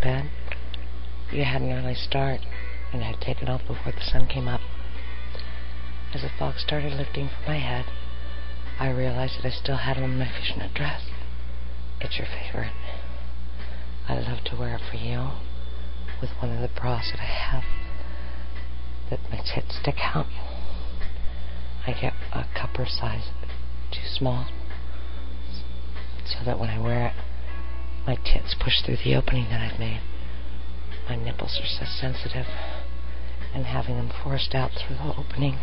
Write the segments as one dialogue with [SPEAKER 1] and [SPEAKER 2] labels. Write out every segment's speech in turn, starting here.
[SPEAKER 1] bed. You had an early start, and I had taken off before the sun came up. As the fog started lifting from my head, I realized that I still had on my fishnet dress. It's your favorite. I love to wear it for you, with one of the bras that I have, that my tits stick out. I get a cupper size too small, so that when I wear it, my tits push through the opening that I've made. My nipples are so sensitive, and having them forced out through the opening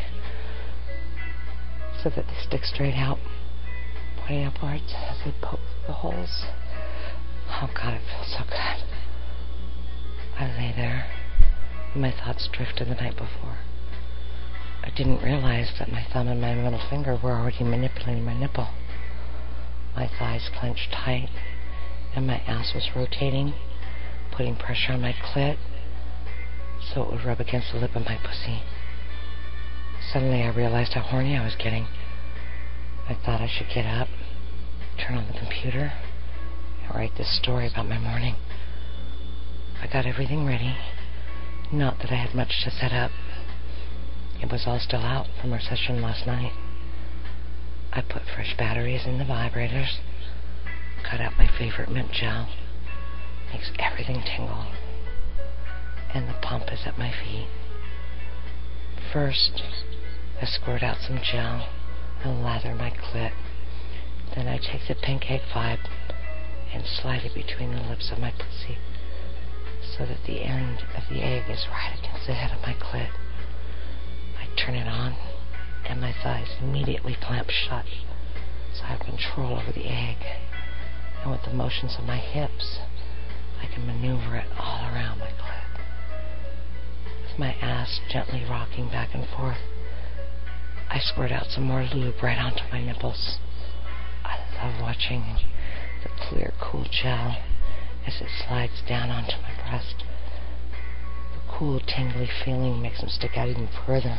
[SPEAKER 1] so that they stick straight out, pointing upwards as they poke the holes. Oh God, it feels so good. I lay there, and my thoughts drifted the night before. I didn't realize that my thumb and my middle finger were already manipulating my nipple. My thighs clenched tight, and my ass was rotating, putting pressure on my clit so it would rub against the lip of my pussy. Suddenly I realized how horny I was getting. I thought I should get up, turn on the computer, and write this story about my morning. I got everything ready. Not that I had much to set up. It was all still out from our session last night. I put fresh batteries in the vibrators, cut out my favorite mint gel, makes everything tingle, and the pump is at my feet. First, I squirt out some gel and lather my clit. Then I take the pancake vibe and slide it between the lips of my pussy so that the end of the egg is right against the head of my clit. I turn it on, and my thighs immediately clamp shut, so I have control over the egg. And with the motions of my hips, I can maneuver it all around my clit. With my ass gently rocking back and forth, I squirt out some more lube right onto my nipples. I love watching the clear, cool gel as it slides down onto my breast. The cool, tingly feeling makes them stick out even further.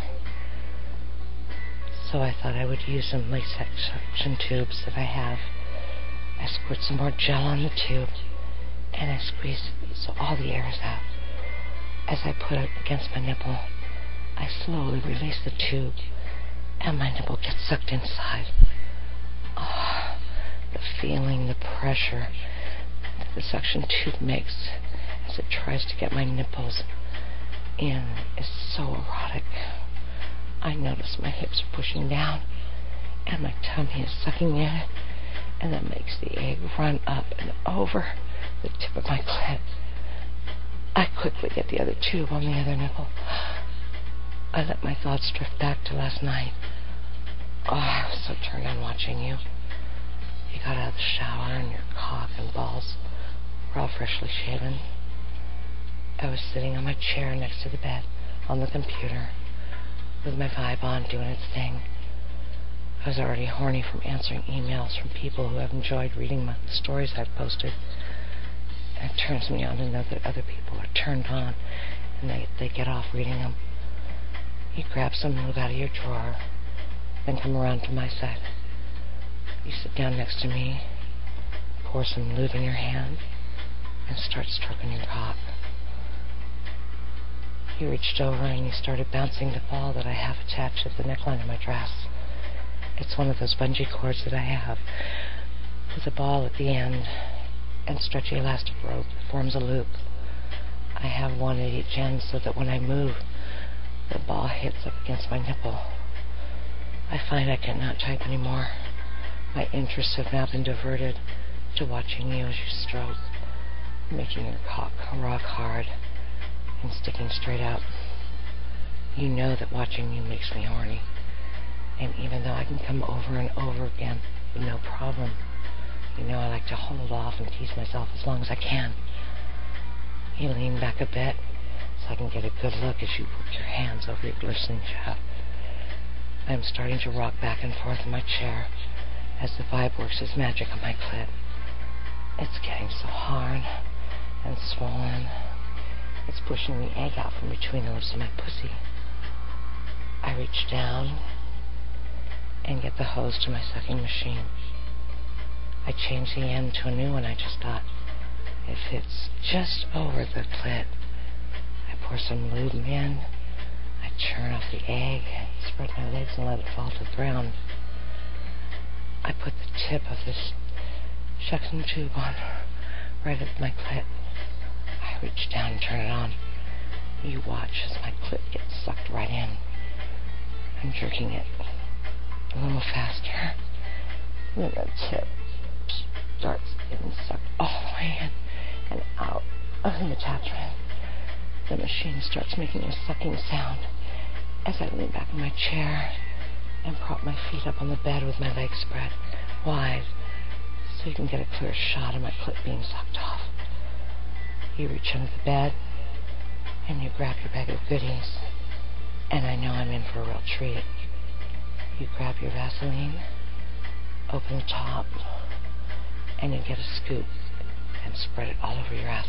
[SPEAKER 1] So I thought I would use some latex suction tubes that I have. I squirt some more gel on the tube, and I squeeze it so all the air is out. As I put it against my nipple, I slowly release the tube, and my nipple gets sucked inside. Oh, the feeling, the pressure that the suction tube makes as it tries to get my nipples in is so erotic. I notice my hips are pushing down, and my tummy is sucking in, and that makes the egg run up and over the tip of my clit. I quickly get the other tube on the other nipple. I let my thoughts drift back to last night. Oh, I was so turned on watching you. You got out of the shower, and your cock and balls were all freshly shaven. I was sitting on my chair next to the bed on the computer with my vibe on doing its thing. I was already horny from answering emails from people who have enjoyed reading the stories I've posted. And it turns me on to know that other people are turned on and they get off reading them. You grab some lube out of your drawer, then come around to my side. You sit down next to me, pour some lube in your hand, and start stroking your cock. You reached over and you started bouncing the ball that I have attached to the neckline of my dress. It's one of those bungee cords that I have, with a ball at the end and stretchy elastic rope that forms a loop. I have one at each end so that when I move, the ball hits up against my nipple. I find I cannot type anymore. My interests have now been diverted to watching you as you stroke, making your cock rock hard and sticking straight out. You know that watching you makes me horny, and even though I can come over and over again with no problem, you know I like to hold off and tease myself as long as I can. You lean back a bit so I can get a good look as you work your hands over your glistening shaft. I am starting to rock back and forth in my chair as the vibe works its magic on my clit. It's getting so hard and swollen. It's pushing the egg out from between the lips of my pussy. I reach down and get the hose to my sucking machine. I change the end to a new one I just got. It fits just over the clit. I pour some lube in. I churn off the egg, spread my legs, and let it fall to the ground. I put the tip of this suction tube on right at my clit. I reach down and turn it on. You watch as my clit gets sucked right in. I'm jerking it a little faster. And then the tip starts getting sucked all the way in and out of the attachment. The machine starts making a sucking sound as I lean back in my chair and prop my feet up on the bed with my legs spread wide so you can get a clear shot of my clit being sucked off. You reach under the bed and you grab your bag of goodies, and I know I'm in for a real treat. You grab your Vaseline, open the top, and you get a scoop and spread it all over your ass.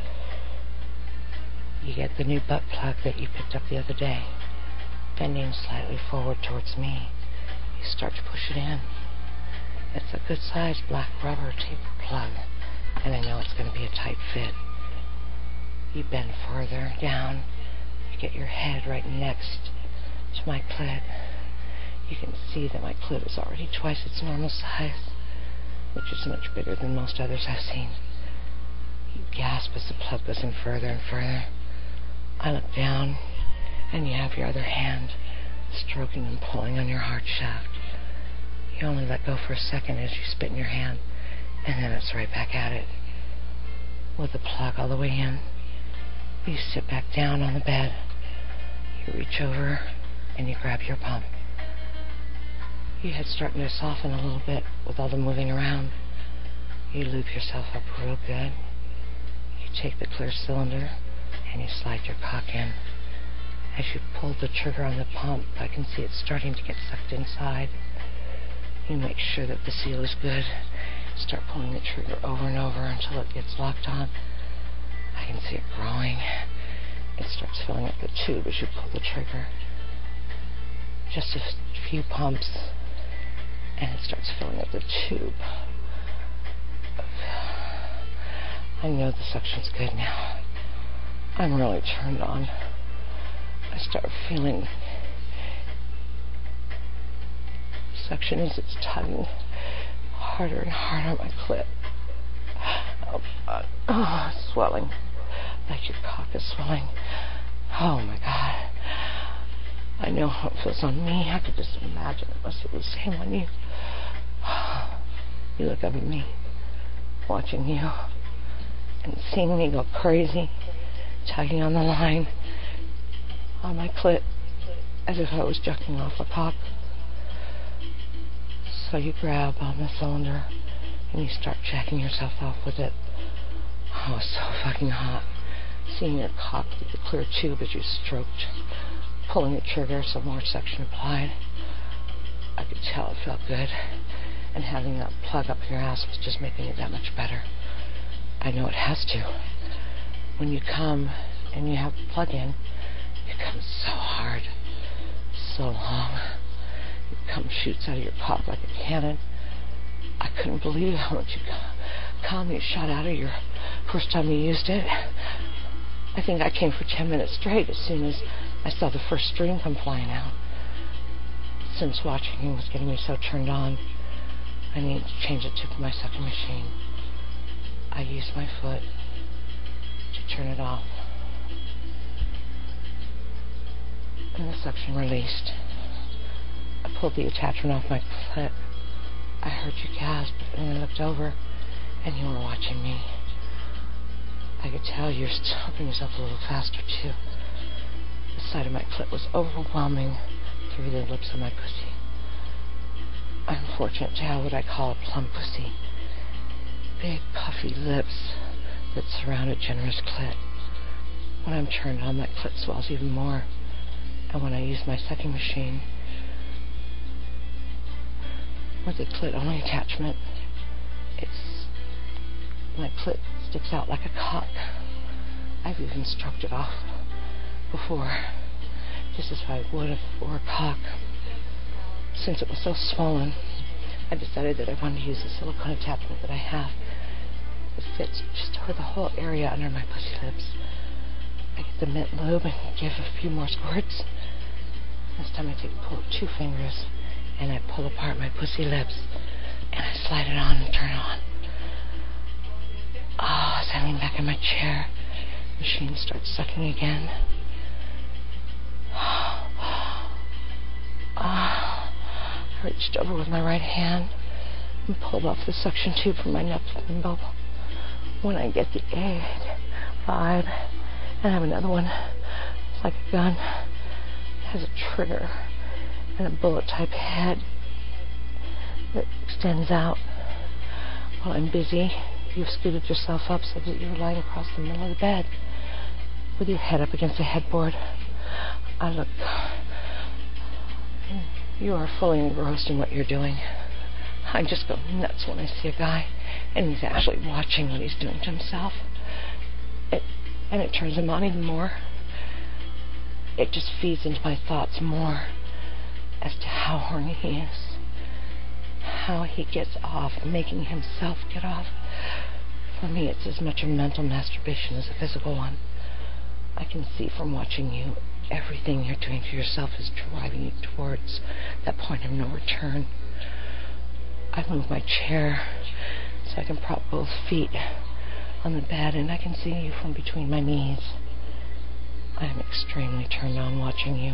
[SPEAKER 1] You get the new butt plug that you picked up the other day. Bending slightly forward towards me, you start to push it in. It's a good-sized black rubber tapered plug, and I know it's going to be a tight fit. You bend further down. You get your head right next to my clit. You can see that my clit is already twice its normal size, which is much bigger than most others I've seen. You gasp as the plug goes in further and further. I look down, and you have your other hand stroking and pulling on your hard shaft. You only let go for a second as you spit in your hand, and then it's right back at it. With the plug all the way in, you sit back down on the bed. You reach over, and you grab your pump. Your head's starting to soften a little bit with all the moving around. You lube yourself up real good. You take the clear cylinder, and you slide your cock in. As you pull the trigger on the pump, I can see it starting to get sucked inside. You make sure that the seal is good. Start pulling the trigger over and over until it gets locked on. I can see it growing. It starts filling up the tube as you pull the trigger. Just a few pumps, and it starts filling up the tube. I know the suction's good now. I'm really turned on. I start feeling suction as it's tugging harder and harder on my clit. Oh, it's swelling. Like your cock is swelling. Oh my God. I know how it feels on me. I could just imagine it must feel the same on you. You look up at me, watching you, and seeing me go crazy, tugging on the line on my clit as if I was jerking off a cock. So you grab on the cylinder and you start jacking yourself off with it. Oh, it's so fucking hot. Seeing your cock through the clear tube as you stroked, pulling the trigger so more suction applied. I could tell it felt good, and having that plug up your ass was just making it that much better. I know it has to. When you come and you have the plug in, it comes so hard, so long. It comes shoots out of your cock like a cannon. I couldn't believe how much cum you shot out of your first time you used it. I think I came for 10 minutes straight as soon as I saw the first stream come flying out. Since watching you was getting me so turned on, I needed to change the tip of my suction machine. I used my foot to turn it off, and the suction released. I pulled the attachment off my clit. I heard you gasp, and I looked over, and you were watching me. I could tell you were stopping yourself a little faster, too. The sight of my clit was overwhelming through the lips of my pussy. I'm fortunate to have what I call a plump pussy. Big, puffy lips that surround a generous clit. When I'm turned on, my clit swells even more. And when I use my sucking machine, with the clit-only attachment, my clit sticks out like a cock. I've even stroked it off before, just as I would if it were a cock. Since it was so swollen, I decided that I wanted to use the silicone attachment that I have. It fits just over the whole area under my pussy lips. I get the mint lube and give a few more squirts. This time I pull 2 fingers and I pull apart my pussy lips and I slide it on and turn it on. As I lean back in my chair, the machine starts sucking again. I reached over with my right hand and pulled off the suction tube from my nipple. When I get the 8, 5, and I have another one, it's like a gun. It has a trigger and a bullet-type head that extends out. While I'm busy, you've scooted yourself up so that you're lying across the middle of the bed with your head up against the headboard. I look. You are fully engrossed in what you're doing. I just go nuts when I see a guy and he's actually watching what he's doing to himself. And it turns him on even more. It just feeds into my thoughts more as to how horny he is. How he gets off, making himself get off. For me, it's as much a mental masturbation as a physical one. I can see from watching you, everything you're doing to yourself is driving you towards that point of no return. I move my chair so I can prop both feet on the bed and I can see you from between my knees. I am extremely turned on watching you.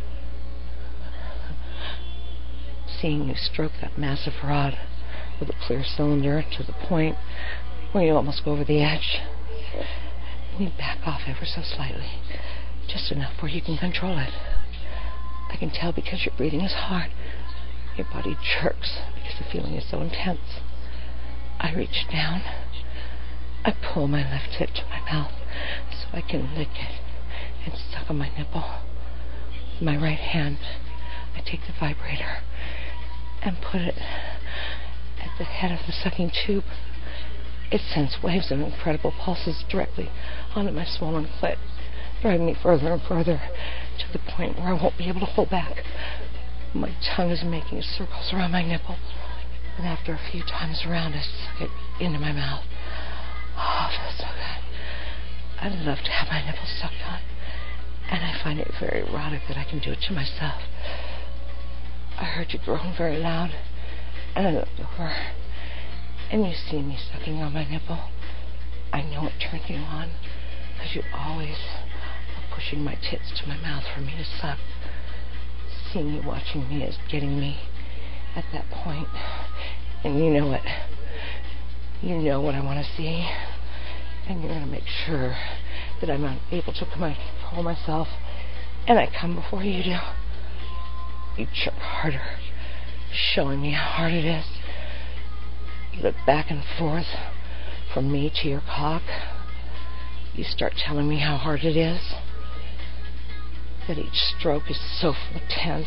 [SPEAKER 1] Seeing you stroke that massive rod with a clear cylinder to the point where you almost go over the edge. And you back off ever so slightly, just enough where you can control it. I can tell because your breathing is hard. Your body jerks because the feeling is so intense. I reach down. I pull my left hip to my mouth so I can lick it and suck on my nipple. With my right hand, I take the vibrator and put it at the head of the sucking tube. It sends waves of incredible pulses directly onto my swollen clit, driving me further and further to the point where I won't be able to hold back. My tongue is making circles around my nipple, and after a few times around, I suck it into my mouth. Oh, it feels so good. I love to have my nipples sucked on, and I find it very erotic that I can do it to myself. I heard you groan very loud, and I looked over, and you see me sucking on my nipple. I know it turned you on, because you always are pushing my tits to my mouth for me to suck. Seeing you watching me is getting me at that point, and you know it. You know what I want to see, and you're going to make sure that I'm able to control myself, and I come before you do. You jerk harder, showing me how hard it is. You look back and forth from me to your cock. You start telling me how hard it is, that each stroke is so intense,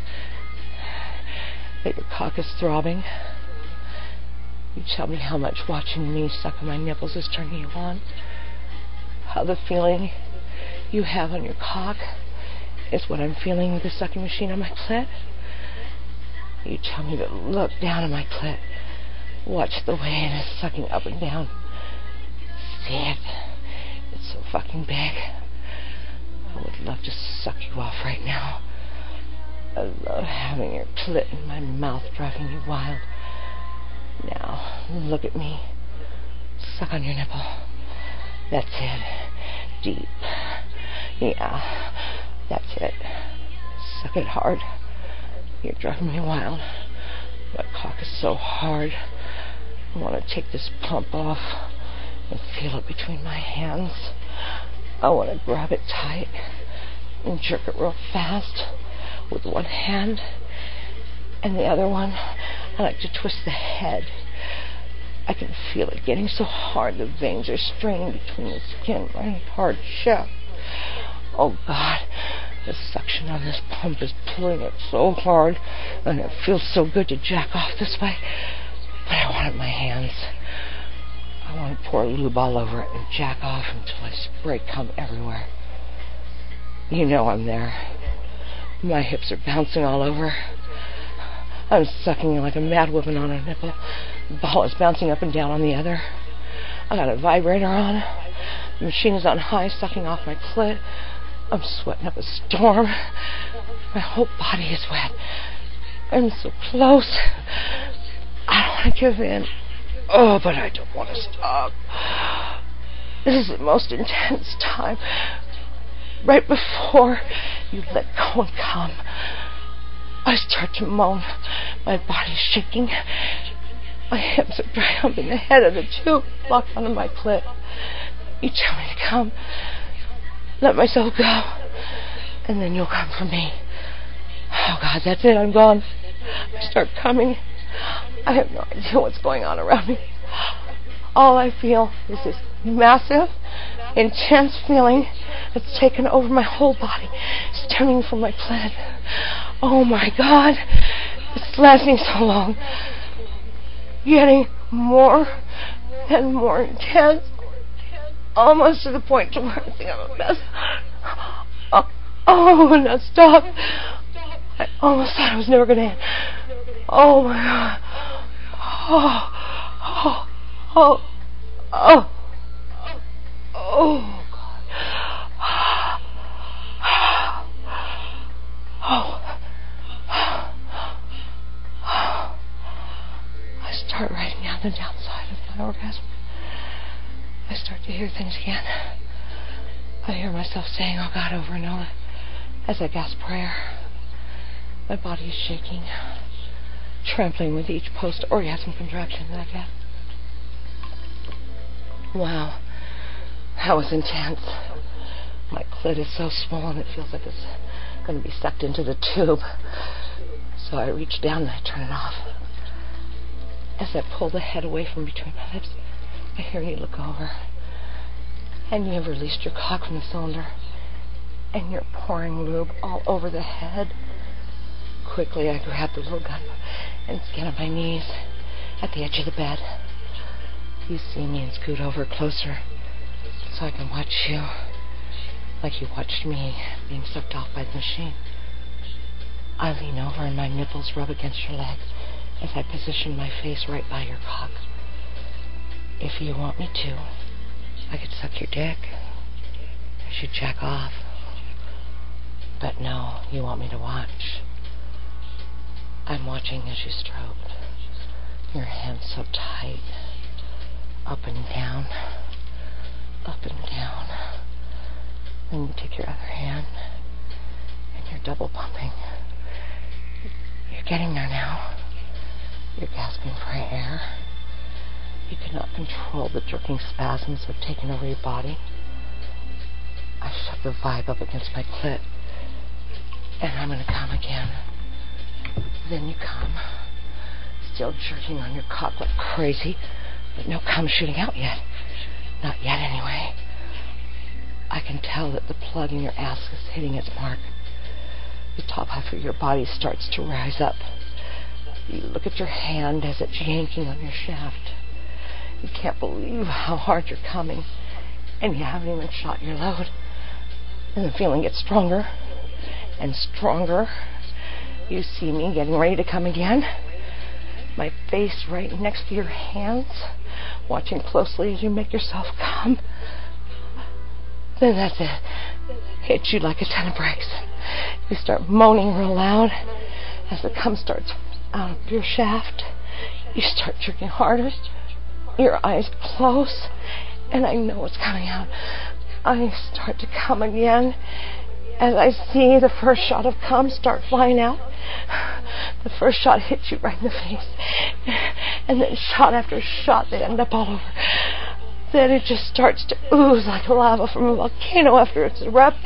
[SPEAKER 1] that your cock is throbbing. You tell me how much watching me suck on my nipples is turning you on, how the feeling you have on your cock is what I'm feeling with the sucking machine on my clit. You tell me to look down at my clit, watch the way it is sucking up and down. See it? It's so fucking big. I would love to suck you off right now. I love having your clit in my mouth, driving you wild. Now, look at me. Suck on your nipple. That's it. Deep. Yeah, that's it. Suck it hard. You're driving me wild. My cock is so hard. I want to take this pump off and feel it between my hands. I want to grab it tight and jerk it real fast with one hand, and the other one I like to twist the head. I can feel it getting so hard the veins are straining between the skin, my hard shaft. Oh God, the suction on this pump is pulling it so hard, and it feels so good to jack off this way, but I want it in my hands. I want to pour lube all over it and jack off until I spray cum everywhere. You know I'm there. My hips are bouncing all over. I'm sucking like a mad woman on a nipple. The ball is bouncing up and down on the other. I got a vibrator on. The machine is on high, sucking off my clit. I'm sweating up a storm. My whole body is wet. I'm so close. I don't want to give in. Oh, but I don't want to stop. This is the most intense time. Right before you let go and come, I start to moan. My body's shaking. My hips are dry humping the head of the tube locked onto my clit. You tell me to come. Let myself go. And then you'll come for me. Oh, God, that's it. I'm gone. I start coming. I have no idea what's going on around me. All I feel is this massive, intense feeling that's taken over my whole body, stemming from my clit. Oh, my God. It's lasting so long. Getting more and more intense. Almost to the point to where I think I'm a mess. Oh, now stop. I almost thought I was never going to end. Oh, my God. Oh, God. I start writing down the downside of my orgasm. I start to hear things again. I hear myself saying, oh, God, over and over as I gasp prayer. My body is shaking, trembling with each post-orgasm contraction that I get. Wow, that was intense. My clit is so swollen it feels like it's going to be sucked into the tube. So I reach down and I turn it off. As I pull the head away from between my lips, I hear you look over. And you have released your cock from the cylinder. And you're pouring lube all over the head. Quickly, I grab the little gun and scan on my knees at the edge of the bed. You see me and scoot over closer so I can watch you like you watched me being sucked off by the machine. I lean over and my nipples rub against your leg as I position my face right by your cock. If you want me to, I could suck your dick as you jack off. But no, you want me to watch. I'm watching as you stroke. Your hands so tight. Up and down. Up and down. Then you take your other hand and you're double pumping. You're getting there now. You're gasping for air. You cannot control the jerking spasms that have taken over your body. I shove the vibe up against my clit. And I'm going to come again. Then you come. Still jerking on your cock like crazy. But no cum shooting out yet. Not yet, anyway. I can tell that the plug in your ass is hitting its mark. The top half of your body starts to rise up. You look at your hand as it's yanking on your shaft. You can't believe how hard you're coming. And you haven't even shot your load. And the feeling gets stronger and stronger. You see me getting ready to come again. My face right next to your hands, watching closely as you make yourself come. Then that's it. Hits you like a ton of bricks. You start moaning real loud as the cum starts out of your shaft. You start jerking harder. Your eyes close, and I know what's coming out. I start to come again as I see the first shot of cum start flying out. The first shot hits you right in the face, and then shot after shot, they end up all over. Then it just starts to ooze like lava from a volcano after it's erupted.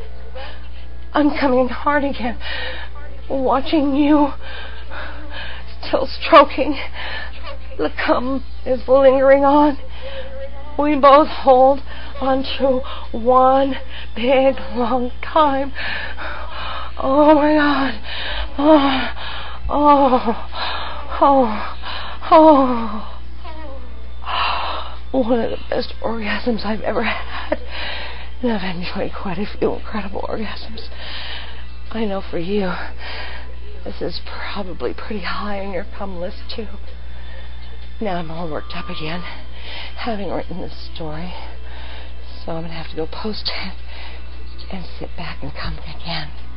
[SPEAKER 1] I'm coming hard again, watching you, still stroking. The cum is lingering on. We both hold onto one big long time. Oh my God. One of the best orgasms I've ever had. And I've enjoyed quite a few incredible orgasms. I know for you, this is probably pretty high on your cum list too. Now I'm all worked up again, having written this story. So I'm going to have to go post it and sit back and come again.